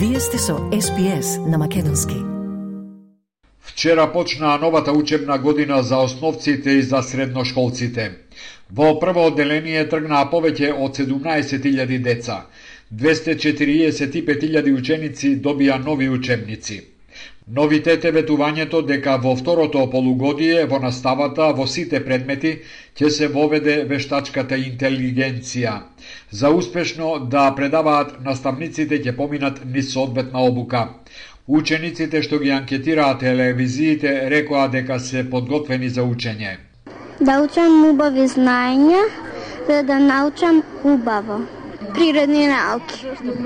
Вие сте со SPS на Македонски. Вчера почна новата учебна година за основците и за средношколците. Во прво одделение тргнаа повеќе од 17.000 деца. 245.000 ученици добија нови учебници. Новитет е ветувањето дека во второто полугодие во наставата во сите предмети ќе се воведе вештачката интелигенција. За успешно да предаваат, наставниците ќе поминат низ соодветна обука. Учениците што ги анкетираа телевизиите рекоа дека се подготвени за учење. Да учам убави знаења, за да научам убаво. Природни науки.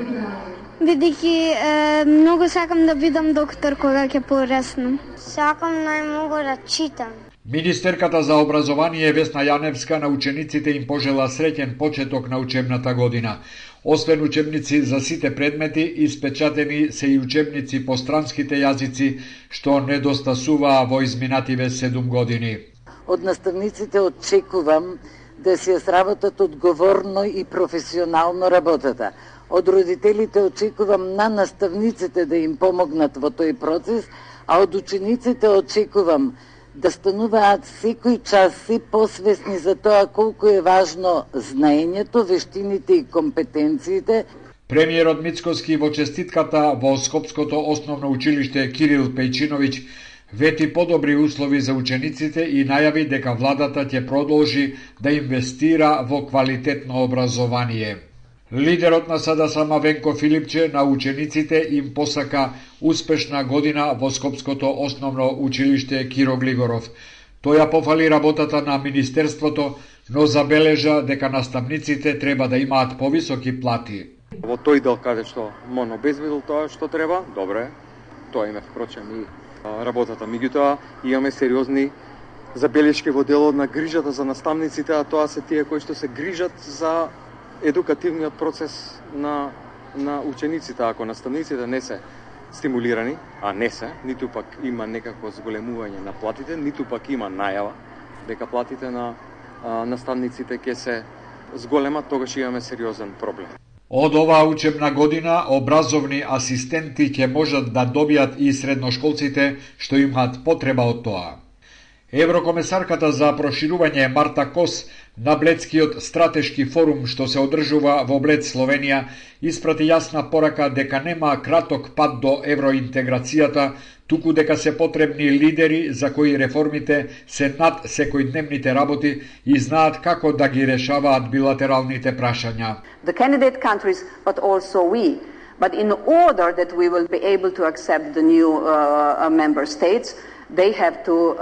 Бидејќи многу сакам да бидам доктор кога ќе пораснам. Сакам најмногу да читам. Министерката за образование Весна Јаневска на учениците им пожела среќен почеток на учебната година. Освен учебници за сите предмети, испечатени се и учебници по странските јазици, што недостасуваа во изминативе 7 години. Од наставниците очекувам да се сработат одговорно и професионално работата. Од родителите очекувам на наставниците да им помогнат во тој процес, а од учениците очекувам да стануваат секој час се посвесни за тоа колку е важно знаењето, вештините и компетенциите. Премиерот Мицкоски во честитката во Скопското основно училиште Кирил Пејчиновиќ вети подобри услови за учениците и најави дека владата ќе продолжи да инвестира во квалитетно образование. Лидерот на СДСМ Венко Филипче на учениците им посака успешна година во Скопското основно училиште Киро Глигоров. Тој ја пофали работата на Министерството, но забележа дека наставниците треба да имаат повисоки плати. Во тој дел каде што МОН обезбедил тоа што треба, добре, тоа име впрочем и работата. Меѓутоа имаме сериозни забелешки во делот на грижата за наставниците, а тоа се тие кои што се грижат за едукативниот процес на учениците. Ако наставниците не се стимулирани, а не се, ниту пак има некакво зголемување на платите, ниту пак има најава дека платите на наставниците ќе се зголемат, тогаш имаме сериозен проблем. Од оваа учебна година образовни асистенти ќе можат да добијат и средношколците што имаат потреба од тоа. Еврокомесарката за проширување Марта Кос на Бледскиот стратешки форум што се одржува во Блед, Словенија, испрати јасна порака дека нема краток пат до евроинтеграцијата, туку дека се потребни лидери за кои реформите се над секојдневните работи и знаат како да ги решаваат билатералните прашања. The candidate countries, but also we. But in order that we will be able to accept the new member states, they have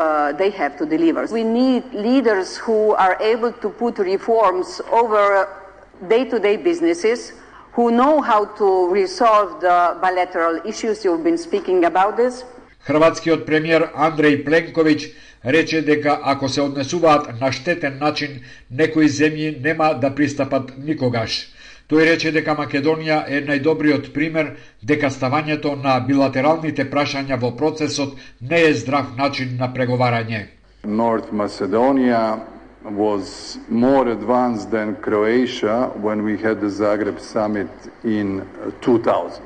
to deliver. We need leaders who are able to put reforms over day-to-day businesses, who know how to resolve the bilateral issues. You've been speaking about this. Хрватскиот премиер Андреј Пленковиќ рече дека ако се однесуваат на штетен начин, некои земји нема да пристапат никогаш. Тој рече дека Македонија е најдобриот пример дека ставањето на билатералните прашања во процесот не е здрав начин на преговарање. North Macedonia was more advanced than Croatia when we had the Zagreb summit in 2000.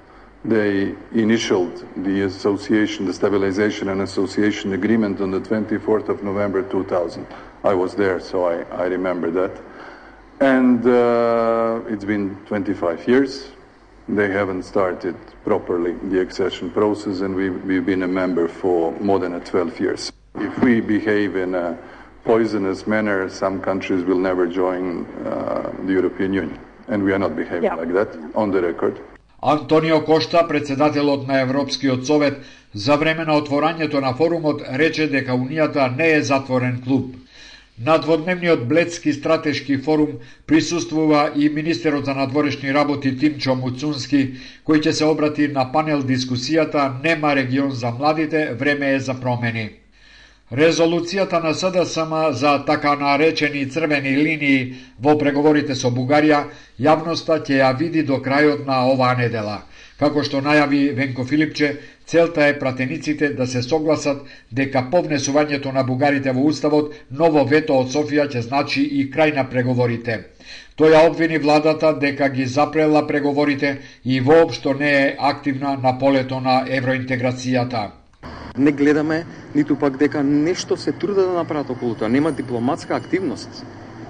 They initialed the association, the stabilization and association agreement on the 24th of November 2000. I was there, so I remember that. And it's been 25 years. They haven't started properly the accession process, and we've been a member for more than 12 years. If we behave in a poisonous manner, some countries will never join the European Union. And we are not behaving like that, on the record. Антонио Кошта, председателот на Европскиот совет, за време на отворањето на форумот рече дека Унијата не е затворен клуб. На дводневниот Бледски стратешки форум присуствува и министерот за надворешни работи Тимчо Муцунски, кој ќе се обрати на панел дискусијата "Нема регион за младите, време е за промени". Резолуцијата на СДСМ за така наречени црвени линии во преговорите со Бугарија јавноста ќе ја види до крајот на оваа недела. Како што најави Венко Филипче, целта е пратениците да се согласат дека по внесувањето на бугарите во Уставот ново вето од Софија ќе значи и крај на преговорите. Тој ја обвини владата дека ги запрела преговорите и воопшто не е активна на полето на евроинтеграцијата. Не гледаме ниту пак дека нешто се труда да направат околу тоа. Нема дипломатска активност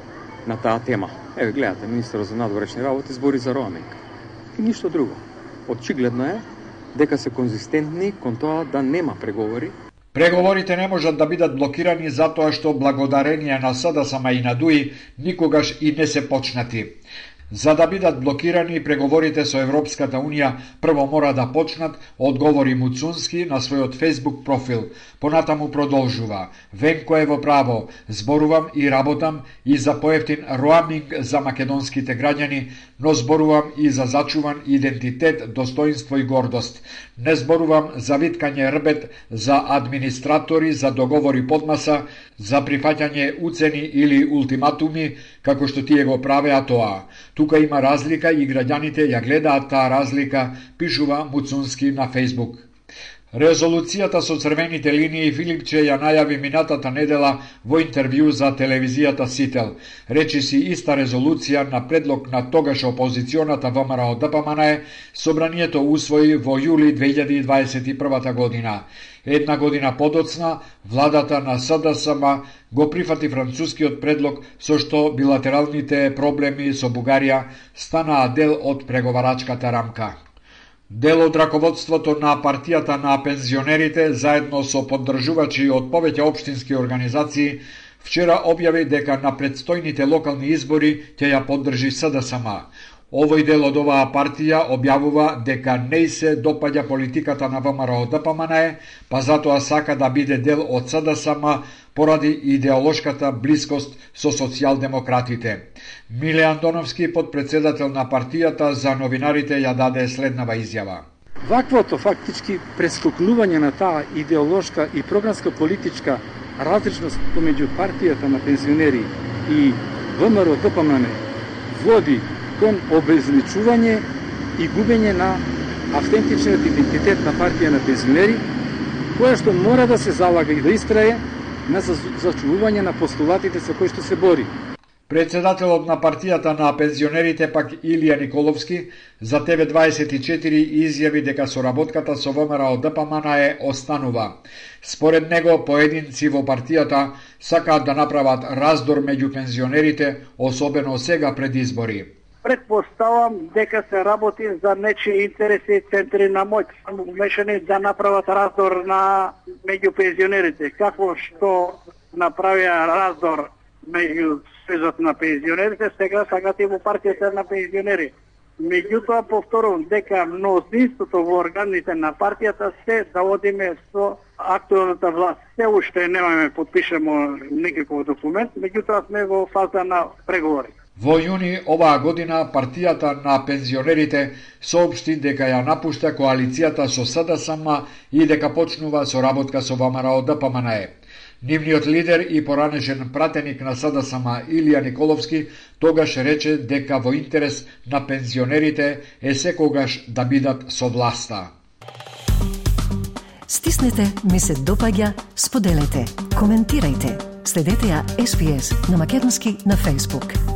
на таа тема. Еве гледате, министерот за надворешни работи збори за роаминг. И ништо друго. Очигледно е дека се конзистентни кон тоа да нема преговори. Преговорите не можат да бидат блокирани затоа што благодарение на СДСМ и на ДУИ никогаш и не се почнати. За да бидат блокирани преговорите со Европската Унија, прво мора да почнат, одговори Муцунски на својот Facebook профил. Понатаму продолжува: Венко е во право, зборувам и работам и за поевтин роаминг за македонските граѓани, но зборувам и за зачуван идентитет, достоинство и гордост. Не зборувам за виткање рбет, за администратори, за договори подмаса, за прифаќање уцени или ултиматуми, како што тие го правеа тоа. Тука има разлика и граѓаните ја гледаат таа разлика, пишува Муцунски на Facebook. Резолуцијата со црвените линии Филипче ја најави минатата недела во интервју за телевизијата Сител. Речиси иста резолуција на предлог на тогаш опозиционата ВМРО ДПМН собранието усвои во јули 2021 година. Една година подоцна, владата на СДСМ го прифати францускиот предлог со што билатералните проблеми со Бугарија станаа дел од преговарачката рамка. Дел од раководството на партијата на пензионерите, заедно со поддржувачи од повеќе општински организации, вчера објави дека на предстојните локални избори ќе ја поддржи СДСМ. Овој дел од оваа партија објавува дека не се допаѓа политиката на ВМРО ДПМН, па затоа сака да биде дел од СДСМ поради идеолошката блискост со социјалдемократите. Миле Андоновски, подпредседател на партијата, за новинарите ја даде следнава изјава. Ваквото фактички прескокнување на таа идеолошка и програмска политичка различност помеѓу партијата на пензионери и ВМРО ДПМН води кон обезличување и губење на автентичниот идентитет на партија на пензионери, која што мора да се залага и да истрае на зачувување на постулатите со кои што се бори. Председателот на партијата на пензионерите пак Илија Николовски за ТВ24 изјави дека соработката со ВМРО ДПМН останува. Според него, поединци во партијата сакаат да направат раздор меѓу пензионерите, особено сега пред избори. Предпоставам дека се работи за нечии интереси и центри на моќ, умешани да направат раздор меѓу пензионерите. Како што направија раздор меѓу Сојузот на пензионерите, сега сакат и во партијата на пензионери. Меѓутоа, повторувам дека мнозинството во органите на партијата се да одиме со актуелната власт. Се уште немаме подпишемо никаков документ, меѓутоа сме во фаза на преговори. Во јуни оваа година партијата на пензионерите соопшти дека ја напушта коалицијата со СДСМ и дека почнува соработка со ВМРО ДПМН. Нивниот лидер и поранешен пратеник на СДСМ Илија Николовски тогаш рече дека во интерес на пензионерите е секогаш да бидат со власта. Стиснете ми се допаѓа, споделете, коментирајте. Следете ја SPS на Македонски на Facebook.